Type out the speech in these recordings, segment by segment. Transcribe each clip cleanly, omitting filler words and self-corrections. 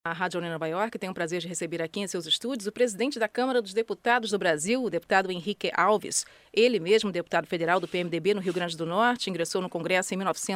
A Rádio União Nova York tem o prazer de receber aqui em seus estúdios o presidente da Câmara dos Deputados do Brasil, o deputado Henrique Alves. Ele mesmo, deputado federal do PMDB no Rio Grande do Norte, ingressou no Congresso em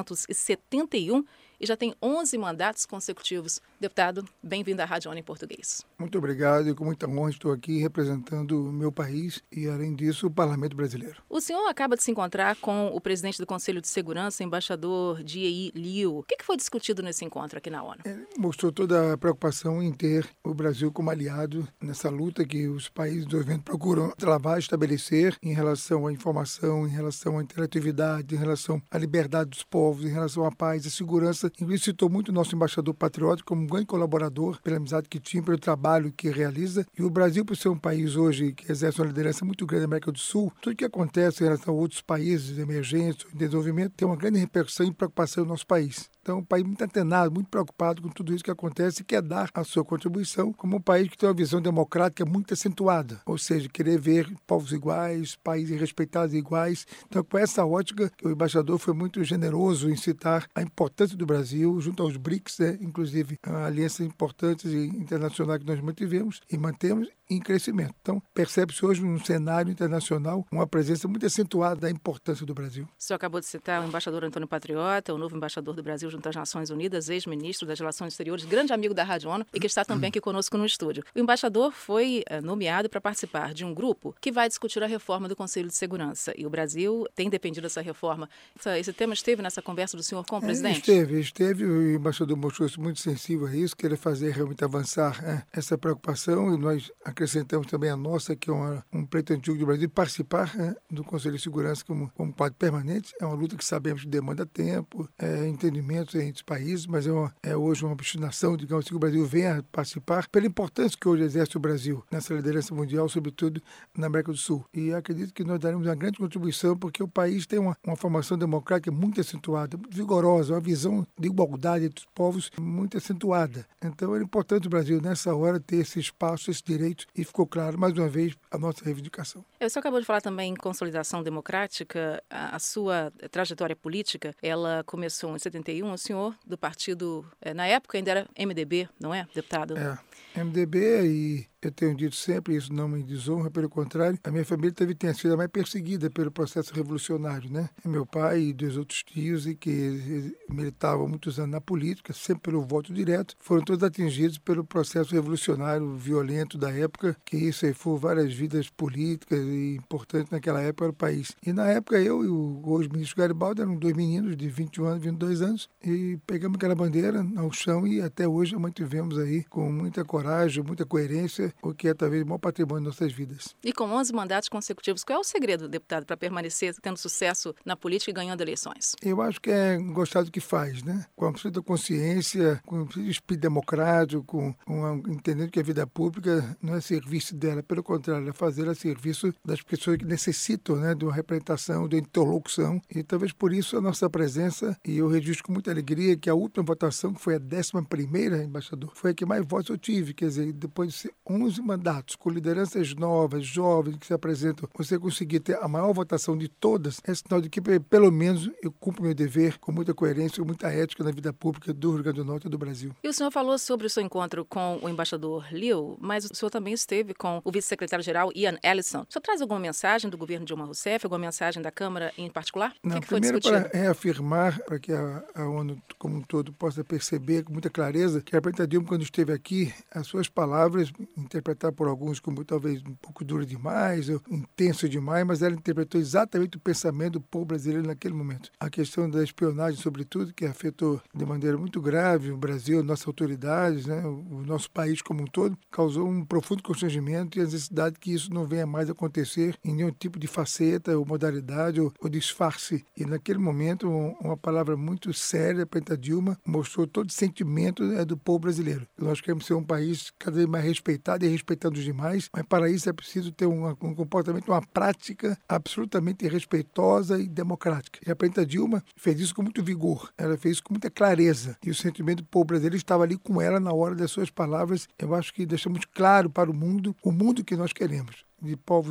1971 e já tem 11 mandatos consecutivos. Deputado, bem-vindo à Rádio União em português. Muito obrigado e com muita honra estou aqui representando o meu país e, além disso, o Parlamento Brasileiro. O senhor acaba de se encontrar com o presidente do Conselho de Segurança, embaixador Jie Liu. O que foi discutido nesse encontro aqui na ONU? Ele mostrou toda a preocupação em ter o Brasil como aliado nessa luta que os países do desenvolvimento procuram travar, estabelecer em relação à informação, em relação à interatividade, em relação à liberdade dos povos, em relação à paz, à segurança. Inclusive citou muito o nosso embaixador patriótico como um grande colaborador pela amizade que tinha, pelo trabalho que realiza. E o Brasil, por ser um país hoje que exerce uma liderança muito grande na América do Sul, tudo o que acontece em relação a outros países emergentes, em desenvolvimento, tem uma grande repercussão e preocupação no nosso país. Então, um país muito antenado, muito preocupado com tudo isso que acontece e quer dar a sua contribuição como um país que tem uma visão democrática muito acentuada, ou seja, querer ver povos iguais, países respeitados iguais. Então, com essa ótica, o embaixador foi muito generoso em citar a importância do Brasil junto aos BRICS, inclusive alianças importantes e internacionais que nós mantivemos e mantemos em crescimento. Então, percebe-se hoje no cenário internacional uma presença muito acentuada da importância do Brasil. O senhor acabou de citar o embaixador Antônio Patriota, o novo embaixador do Brasil junto às Nações Unidas, ex-ministro das Relações Exteriores, grande amigo da Rádio ONU e que está também aqui conosco no estúdio. O embaixador foi nomeado para participar de um grupo que vai discutir a reforma do Conselho de Segurança. E o Brasil tem defendido essa reforma. Esse tema esteve nessa conversa do senhor com o presidente? Esteve. O embaixador mostrou-se muito sensível a isso, querer fazer realmente avançar essa preocupação, e nós acrescentamos também a nossa, que é um pleito antigo do Brasil, participar do Conselho de Segurança como parte permanente. É uma luta que sabemos que demanda tempo, entendimento entre os países, mas é hoje uma obstinação, digamos, que o Brasil venha participar pela importância que hoje exerce o Brasil nessa liderança mundial, sobretudo na América do Sul. E acredito que nós daremos uma grande contribuição, porque o país tem uma formação democrática muito acentuada, muito vigorosa, uma visão de igualdade entre os povos muito acentuada. Então é importante o Brasil, nessa hora, ter esse espaço, esse direito, e ficou claro, mais uma vez, a nossa reivindicação. O senhor acabou de falar também em consolidação democrática. A sua trajetória política, ela começou em 71, o senhor do partido, na época ainda era MDB, não é, deputado? MDB, e eu tenho dito sempre, isso não me desonra, pelo contrário, a minha família tenha sido a mais perseguida pelo processo revolucionário, né? Meu pai e dois outros tios, e que militavam muitos anos na política, sempre pelo voto direto, foram todos atingidos pelo processo revolucionário violento da época, que isso ceifou várias vidas políticas e importantes naquela época para o país. E na época eu e o hoje ministro Garibaldi eram dois meninos de 21 anos, 22 anos, e pegamos aquela bandeira ao chão e até hoje a mantivemos aí com muita coragem, muita coerência, o que é talvez o maior patrimônio de nossas vidas. E com 11 mandatos consecutivos, qual é o segredo, deputado, para permanecer tendo sucesso na política e ganhando eleições? Eu acho que é gostar do que faz, né? Com absoluta consciência, com absoluto espírito democrático, entendendo que a vida pública não é serviço dela, pelo contrário, é fazer a serviço das pessoas que necessitam, né, de uma representação, de uma interlocução. E talvez por isso a nossa presença, e eu registro com muita alegria que a última votação, que foi a 11ª, embaixador, foi a que mais votos eu tive, quer dizer, depois de 11 mandatos, com lideranças novas, jovens que se apresentam, você conseguir ter a maior votação de todas, é sinal de que, pelo menos, eu cumpro meu dever com muita coerência, com muita ética na vida pública do Rio Grande do Norte e do Brasil. E o senhor falou sobre o seu encontro com o embaixador Liu, mas o senhor também esteve com o vice-secretário-geral Ian Ellison. O senhor traz alguma mensagem do governo Dilma Rousseff, alguma mensagem da Câmara em particular? Não, o que foi primeiro discutido? Para reafirmar, para que a ONU como um todo possa perceber com muita clareza que a presidenta Dilma, quando esteve aqui, as suas palavras, interpretadas por alguns como talvez um pouco duro demais, ou intenso demais, mas ela interpretou exatamente o pensamento do povo brasileiro naquele momento. A questão da espionagem, sobretudo, que afetou de maneira muito grave o Brasil, nossas autoridades, né, o nosso país como um todo, causou um profundo constrangimento e a necessidade que isso não venha mais acontecer em nenhum tipo de faceta ou modalidade ou disfarce. E naquele momento, uma palavra muito séria para a Dilma mostrou todo o sentimento do povo brasileiro. Nós queremos ser um país cada vez mais respeitado e respeitando os demais, mas para isso é preciso ter um comportamento, uma prática absolutamente respeitosa e democrática. E a presidenta Dilma fez isso com muito vigor, ela fez isso com muita clareza, e o sentimento do povo brasileiro estava ali com ela na hora das suas palavras. Eu acho que deixamos claro para o mundo que nós queremos, de povos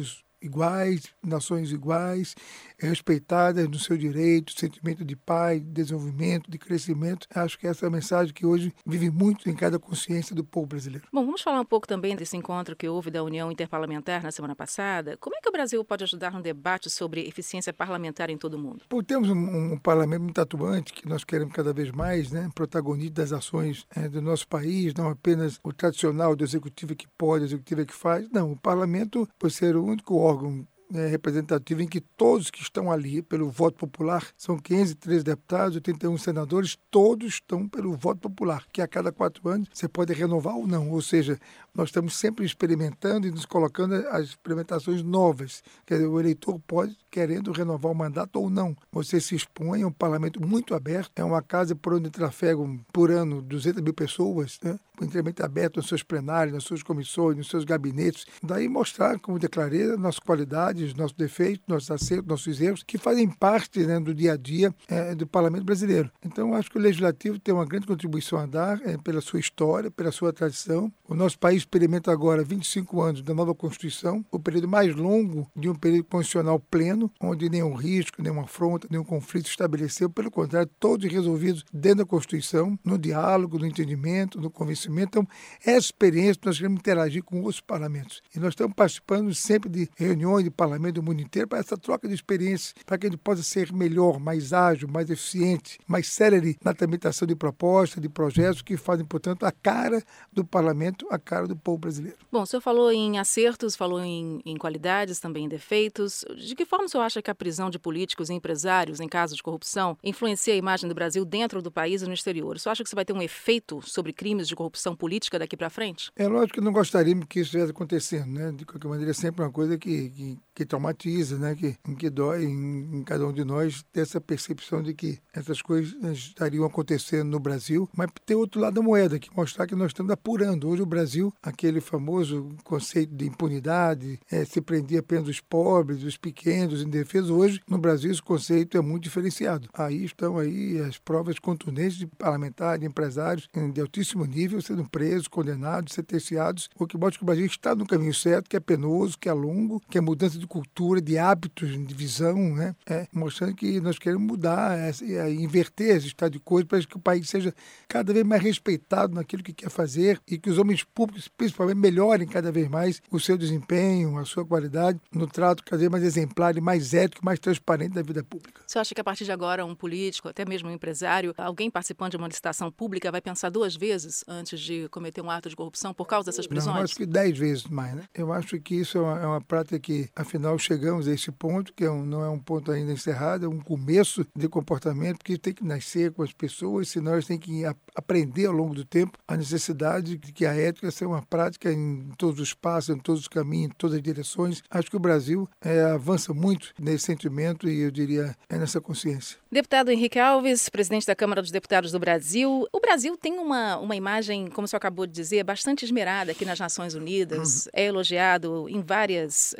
iguais, nações iguais, respeitadas no seu direito, sentimento de paz, de desenvolvimento, de crescimento. Acho que essa é a mensagem que hoje vive muito em cada consciência do povo brasileiro. Bom, vamos falar um pouco também desse encontro que houve da União Interparlamentar na semana passada. Como é que o Brasil pode ajudar no debate sobre eficiência parlamentar em todo o mundo? Por termos um parlamento muito atuante, que nós queremos cada vez mais, né, protagonista das ações do nosso país, não apenas o tradicional do executivo que pode, o executivo que faz. Não, o parlamento, por ser o único órgão representativo em que todos que estão ali pelo voto popular, são 513 deputados, 81 senadores, todos estão pelo voto popular, que a cada 4 anos você pode renovar ou não. Ou seja, nós estamos sempre experimentando e nos colocando as experimentações novas. Quer dizer, o eleitor pode, querendo renovar o mandato ou não. Você se expõe, é um parlamento muito aberto, é uma casa por onde trafegam por ano 200 mil pessoas, né? Inteiramente aberto nos seus plenários, nas suas comissões, nos seus gabinetes. Daí mostrar, como declarei, a nossa qualidade, os nossos defeitos, nossos acertos, nossos erros, que fazem parte, né, do dia a dia do parlamento brasileiro. Então, acho que o legislativo tem uma grande contribuição a dar pela sua história, pela sua tradição. O nosso país experimenta agora 25 anos da nova Constituição, o período mais longo de um período constitucional pleno, onde nenhum risco, nenhuma afronta, nenhum conflito estabeleceu. Pelo contrário, todos resolvidos dentro da Constituição, no diálogo, no entendimento, no convencimento. Então, essa experiência nós queremos interagir com outros parlamentos. E nós estamos participando sempre de reuniões de parlamento do mundo inteiro para essa troca de experiências, para que a gente possa ser melhor, mais ágil, mais eficiente, mais célere na tramitação de propostas, de projetos que fazem, portanto, a cara do parlamento, a cara do povo brasileiro. Bom, o senhor falou em acertos, falou em qualidades, também em defeitos. De que forma o senhor acha que a prisão de políticos e empresários em casos de corrupção influencia a imagem do Brasil dentro do país e no exterior? O senhor acha que isso vai ter um efeito sobre crimes de corrupção política daqui para frente? É lógico que não gostaríamos que isso estivesse acontecendo, né? De qualquer maneira, é sempre uma coisa que traumatiza, né? Que dói em cada um de nós ter essa percepção de que essas coisas estariam acontecendo no Brasil, mas tem outro lado da moeda, que mostrar que nós estamos apurando. Hoje o Brasil, aquele famoso conceito de impunidade, se prendia apenas os pobres, os pequenos, os indefesos. Hoje, no Brasil, esse conceito é muito diferenciado. Aí estão aí as provas contundentes de parlamentares, de empresários de altíssimo nível sendo presos, condenados, sentenciados, o que mostra que o Brasil está no caminho certo, que é penoso, que é longo, que é mudança de cultura, de hábitos, de visão, né? Mostrando que nós queremos mudar, inverter esse estado de coisas para que o país seja cada vez mais respeitado naquilo que quer fazer e que os homens públicos, principalmente, melhorem cada vez mais o seu desempenho, a sua qualidade, no trato cada vez mais exemplar e mais ético, mais transparente da vida pública. Você acha que a partir de agora um político, até mesmo um empresário, alguém participando de uma licitação pública vai pensar 2 vezes antes de cometer um ato de corrupção por causa dessas prisões? Não, eu acho que 10 vezes mais, né? Eu acho que isso é uma prática que, afinal, chegamos a esse ponto, que não é um ponto ainda encerrado, é um começo de comportamento que tem que nascer com as pessoas, senão eles têm que aprender ao longo do tempo a necessidade de que a ética seja uma prática em todos os passos, em todos os caminhos, em todas as direções. Acho que o Brasil avança muito nesse sentimento e, eu diria, nessa consciência. Deputado Henrique Alves, presidente da Câmara dos Deputados do Brasil. O Brasil tem uma imagem, como o senhor acabou de dizer, bastante esmerada aqui nas Nações Unidas. É elogiado em vários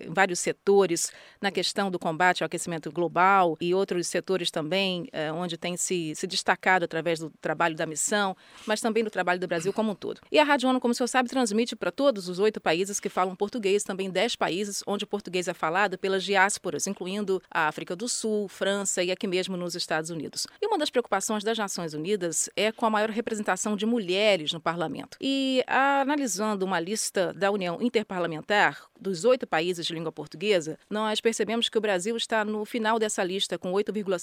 setores, na questão do combate ao aquecimento global e outros setores também, onde tem se destacado através do trabalho da missão, mas também do trabalho do Brasil como um todo. E a Rádio ONU, como o senhor sabe, transmite para todos os 8 países que falam português, também 10 países onde o português é falado pelas diásporas, incluindo a África do Sul, França e aqui mesmo nos Estados Unidos. E uma das preocupações das Nações Unidas é com a maior representação de mulheres no parlamento. E analisando uma lista da União Interparlamentar dos 8 países de língua portuguesa, nós percebemos que o Brasil está no final dessa lista com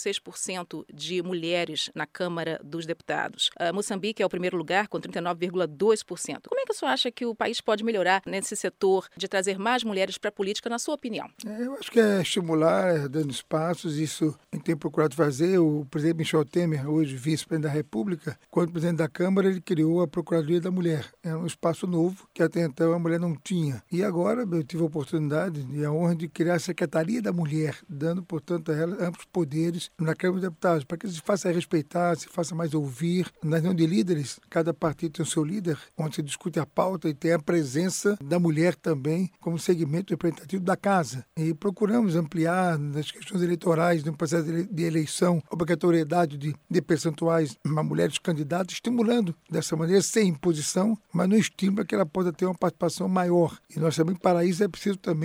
8,6% de mulheres na Câmara dos Deputados. Moçambique é o primeiro lugar com 39,2%. Como é que o senhor acha que o país pode melhorar nesse setor de trazer mais mulheres para a política, na sua opinião? Eu acho que é estimular, dando espaços, isso a gente tem procurado fazer. O presidente Michel Temer, hoje vice-presidente da República, quando presidente da Câmara, ele criou a Procuradoria da Mulher. É um espaço novo que até então a mulher não tinha. E agora eu tive a oportunidade e a honra de criar a Secretaria da Mulher, dando, portanto, a ela amplos poderes na Câmara dos Deputados, para que se faça respeitar, se faça mais ouvir. Na reunião de líderes, cada partido tem o seu líder, onde se discute a pauta e tem a presença da mulher também como segmento representativo da casa. E procuramos ampliar nas questões eleitorais, no processo de eleição, a obrigatoriedade de percentuais a mulheres candidatas, estimulando dessa maneira, sem imposição, mas no estímulo para que ela possa ter uma participação maior. E nós sabemos que para isso é preciso também eleições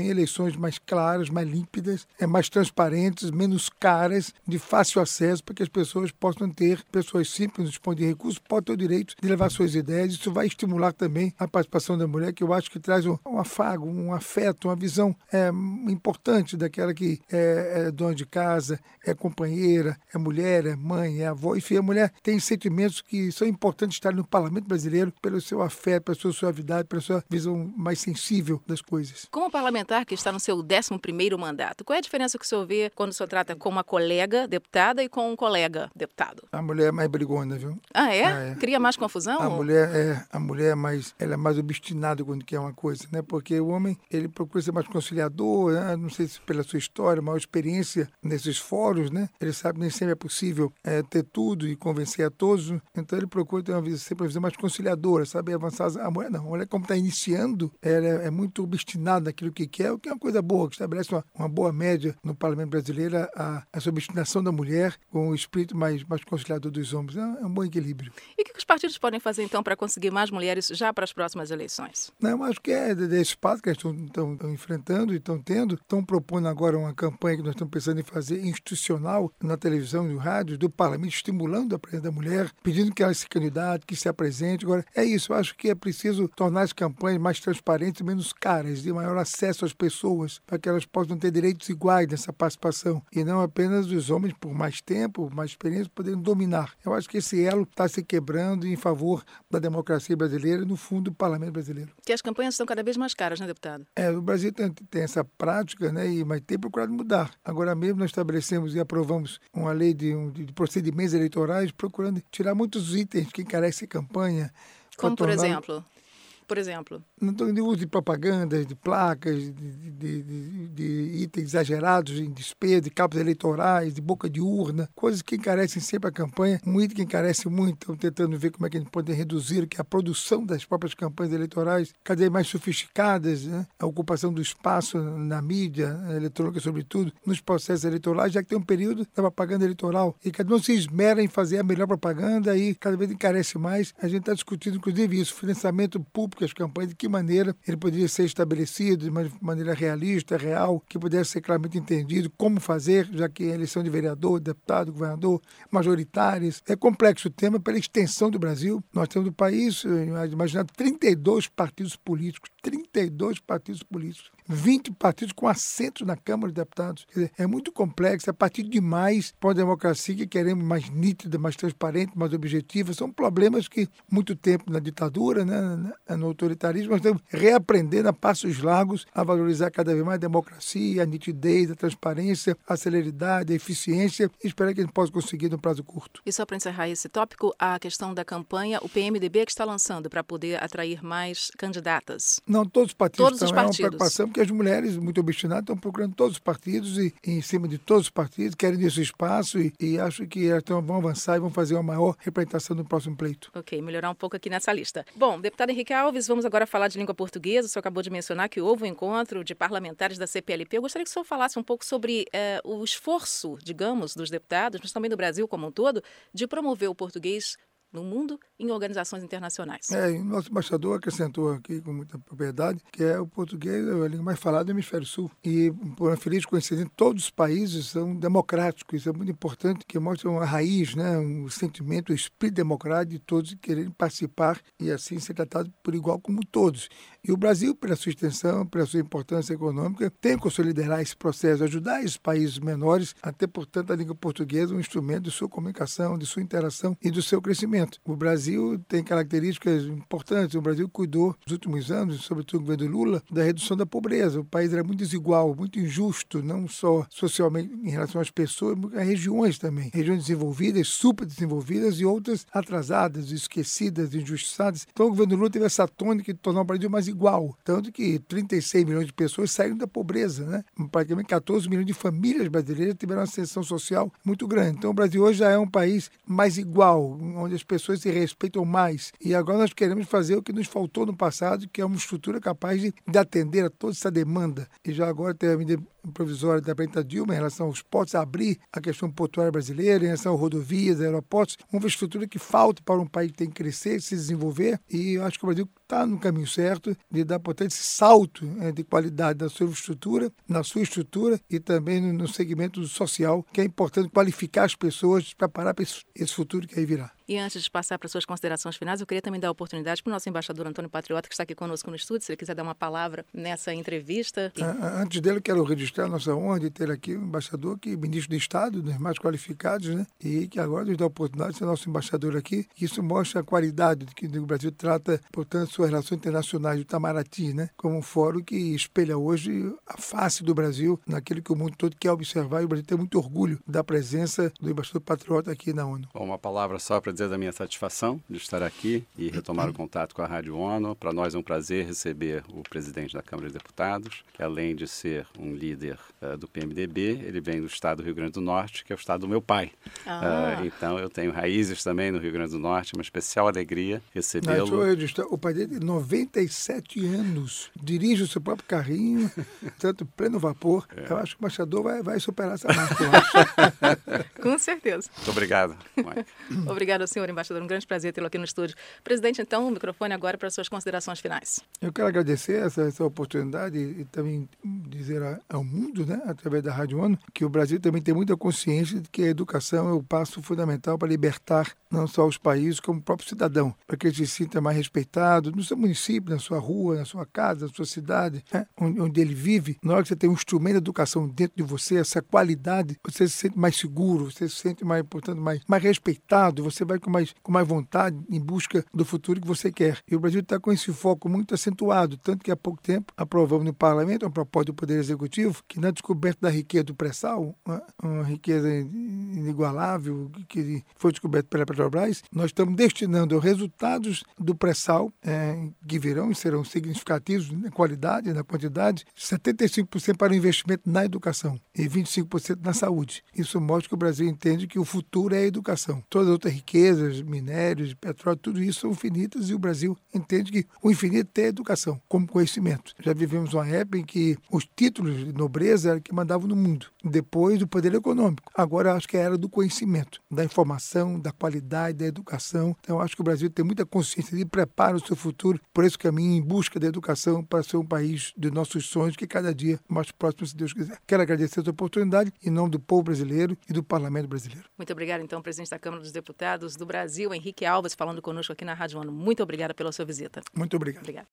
informações mais claras, mais límpidas, mais transparentes, menos caras, de fácil acesso, para que as pessoas possam ter, pessoas simples, dispõem de recursos, podem ter o direito de levar suas ideias. Isso vai estimular também a participação da mulher, que eu acho que traz um afago, um afeto, uma visão importante daquela que é dona de casa, é companheira, é mulher, é mãe, é avó. Enfim, a mulher tem sentimentos que são importantes estar no parlamento brasileiro pelo seu afeto, pela sua suavidade, pela sua visão mais sensível das coisas. Como parlamentar que está no seu 11º mandato, qual é a diferença que o senhor vê quando o senhor trata com uma colega deputada e com um colega deputado? A mulher é mais brigona, viu? Ah, é? Cria mais confusão? A mulher é mais, ela é mais obstinada quando quer uma coisa, né? Porque o homem, ele procura ser mais conciliador, né? Não sei se pela sua história, maior experiência nesses fóruns, né? Ele sabe que nem sempre é possível ter tudo e convencer a todos, então ele procura ter sempre uma visão mais conciliadora, sabe? Avançar. A mulher não, a mulher como está iniciando, ela é muito obstinada naquilo que quer, o que é uma coisa boa, que estabelece uma boa média no parlamento brasileiro, essa obstinação da mulher com o espírito mais conciliador dos homens. É um bom equilíbrio. E o que os partidos podem fazer, então, para conseguir mais mulheres já para as próximas eleições? Não, eu acho que é desse espaço que eles estão enfrentando e estão propondo agora uma campanha que nós estamos pensando em fazer institucional na televisão e no rádio, do parlamento, estimulando a presença da mulher, pedindo que ela se candidate, que se apresente. Agora, é isso, eu acho que é preciso tornar as campanhas mais transparentes e menos caras, de maior acesso às pessoas, para que elas possam ter direitos iguais nessa participação, e não apenas os homens, por mais tempo, mais experiência, poderem dominar. Eu acho que esse elo está se quebrando em favor da democracia brasileira e, no fundo, do parlamento brasileiro. Que as campanhas estão cada vez mais caras, né, deputado? O Brasil tem essa prática, né, mas tem procurado mudar. Agora mesmo nós estabelecemos e aprovamos uma lei de procedimentos eleitorais, procurando tirar muitos itens que encarecem a campanha. Como, por exemplo? Por exemplo? De uso de propagandas, de placas, de itens exagerados em despesa, de cabos eleitorais, de boca de urna, coisas que encarecem sempre a campanha. Um item que encarece muito, estão tentando ver como é que a gente pode reduzir, que é a produção das próprias campanhas eleitorais, cada vez mais sofisticadas, né? A ocupação do espaço na mídia eletrônica, sobretudo, nos processos eleitorais, já que tem um período da propaganda eleitoral e cada um se esmera em fazer a melhor propaganda e cada vez encarece mais. A gente está discutindo, inclusive, isso, financiamento público, as campanhas, de que maneira ele poderia ser estabelecido de maneira realista, real, que pudesse ser claramente entendido como fazer, já que a eleição de vereador, deputado, governador, majoritárias. É complexo o tema pela extensão do Brasil. Nós temos no país, imaginado, 32 partidos políticos, 32 partidos políticos, 20 partidos com assentos na Câmara de Deputados. Quer dizer, é muito complexo, é partido demais para uma democracia que queremos mais nítida, mais transparente, mais objetiva. São problemas que, muito tempo na ditadura, né, no autoritarismo, nós estamos reaprendendo a passos largos a valorizar cada vez mais a democracia, a nitidez, a transparência, a celeridade, a eficiência, e espero que a gente possa conseguir no prazo curto. E só para encerrar esse tópico, a questão da campanha, o PMDB que está lançando para poder atrair mais candidatas. Não, todos os partidos todos estão. Os partidos. É uma preocupação, porque as mulheres, muito obstinadas, estão procurando todos os partidos e em cima de todos os partidos, querem esse espaço e acho que elas vão avançar e vão fazer uma maior representação no próximo pleito. Ok, melhorar um pouco aqui nessa lista. Bom, deputado Henrique Alves, vamos agora falar de língua portuguesa. O senhor acabou de mencionar que houve um encontro de parlamentares da CPLP. Eu gostaria que o senhor falasse um pouco sobre o esforço, digamos, dos deputados, mas também do Brasil como um todo, de promover o português no mundo em organizações internacionais. O nosso embaixador acrescentou aqui com muita propriedade que o português é a língua mais falada do hemisfério sul. E, por uma feliz coincidência, todos os países são democráticos. Isso é muito importante, que mostra uma raiz, né, um sentimento, um espírito democrático de todos quererem participar e assim ser tratado por igual como todos. E o Brasil, pela sua extensão, pela sua importância econômica, tem que liderar esse processo, ajudar esses países menores a ter, portanto, a língua portuguesa um instrumento de sua comunicação, de sua interação e do seu crescimento. O Brasil tem características importantes. O Brasil cuidou, nos últimos anos, sobretudo no governo Lula, da redução da pobreza. O país era muito desigual, muito injusto, não só socialmente em relação às pessoas, mas às regiões também. Regiões desenvolvidas, super desenvolvidas e outras atrasadas, esquecidas, injustiçadas. Então o governo Lula teve essa tônica de tornar o Brasil mais igual. Tanto que 36 milhões de pessoas saíram da pobreza, né? Praticamente 14 milhões de famílias brasileiras tiveram uma ascensão social muito grande. Então o Brasil hoje já é um país mais igual, onde as pessoas se respeitam mais. E agora nós queremos fazer o que nos faltou no passado, que é uma estrutura capaz de atender a toda essa demanda. E já agora tem a medida provisória da presidenta Dilma em relação aos portos, abrir a questão portuária brasileira, em relação a rodovias, aeroportos, uma infraestrutura que falta para um país que tem que crescer, se desenvolver. E eu acho que o Brasil está no caminho certo de dar, portanto, esse salto de qualidade na sua estrutura e também no segmento social, que é importante qualificar as pessoas, preparar para esse futuro que aí virá. E antes de passar para suas considerações finais, eu queria também dar a oportunidade para o nosso embaixador Antônio Patriota, que está aqui conosco no estúdio, se ele quiser dar uma palavra nessa entrevista. Antes dele, eu quero registrar a nossa honra de ter aqui um embaixador, que é ministro de Estado, dos mais qualificados, né? E que agora nos dá a oportunidade de ser nosso embaixador aqui. Isso mostra a qualidade que o Brasil trata, portanto, suas relações internacionais do Itamaraty, né? Como um fórum que espelha hoje a face do Brasil naquilo que o mundo todo quer observar. E o Brasil tem muito orgulho da presença do embaixador Patriota aqui na ONU. Bom, uma palavra só para dizer da minha satisfação de estar aqui e retomar o contato com a Rádio ONU. Para nós é um prazer receber o presidente da Câmara dos Deputados, que além de ser um líder do PMDB, ele vem do estado do Rio Grande do Norte, que é o estado do meu pai. Então eu tenho raízes também no Rio Grande do Norte, uma especial alegria recebê-lo. O pai dele tem 97 anos, dirige o seu próprio carrinho, tanto pleno vapor. Eu acho que o embaixador vai superar essa marca, eu acho. Com certeza. Muito obrigado, Mike. Obrigado, senhor embaixador. Um grande prazer tê-lo aqui no estúdio. Presidente, então, o microfone agora para suas considerações finais. Eu quero agradecer essa oportunidade e também dizer ao mundo, né, através da Rádio ONU, que o Brasil também tem muita consciência de que a educação é o passo fundamental para libertar não só os países, como o próprio cidadão, para que ele se sinta mais respeitado no seu município, na sua rua, na sua casa, na sua cidade, né, onde ele vive. Na hora que você tem um instrumento de educação dentro de você, essa qualidade, você se sente mais seguro, você se sente mais, portanto, mais respeitado, você vai com mais vontade em busca do futuro que você quer. E o Brasil está com esse foco muito acentuado, tanto que há pouco tempo aprovamos no Parlamento uma proposta do Poder Executivo que na descoberta da riqueza do pré-sal, uma riqueza inigualável que foi descoberta pela Petrobras, nós estamos destinando os resultados do pré-sal, que virão e serão significativos na qualidade, na quantidade, 75% para o investimento na educação e 25% na saúde. Isso mostra que o Brasil entende que o futuro é a educação. Todas as outras riquezas, minérios, petróleo, tudo isso são infinitas e o Brasil entende que o infinito é a educação, como conhecimento. Já vivemos uma época em que os títulos de nobreza eram que mandavam no mundo, depois do poder econômico. Agora acho que é a era do conhecimento, da informação, da qualidade, da educação. Então acho que o Brasil tem muita consciência de preparar o seu futuro por esse caminho em busca da educação para ser um país de nossos sonhos, que cada dia mais próximo, se Deus quiser. Quero agradecer essa oportunidade em nome do povo brasileiro e do Parlamento brasileiro. Muito obrigada, então, presidente da Câmara dos Deputados do Brasil, Henrique Alves, falando conosco aqui na Rádio ONU. Muito obrigada pela sua visita. Muito obrigado. Obrigada.